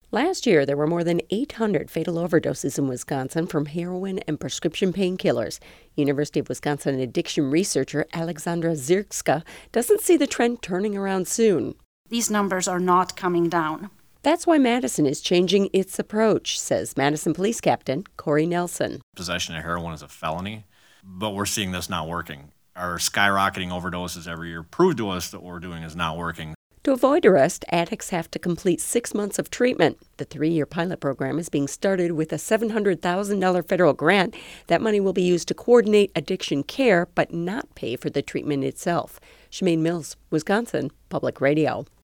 Last year, there were more than 800 fatal overdoses in Wisconsin from heroin and prescription painkillers. University of Wisconsin addiction researcher Alexandra Zierska doesn't see the trend turning around soon. These numbers are not coming down. That's why Madison is changing its approach, says Madison Police Captain Corey Nelson. Possession of heroin is a felony, but we're seeing this not working. Our skyrocketing overdoses every year prove to us that what we're doing is not working. To avoid arrest, addicts have to complete 6 months of treatment. The 3-year pilot program is being started with a $700,000 federal grant. That money will be used to coordinate addiction care, but not pay for the treatment itself. Shemaine Mills, Wisconsin Public Radio.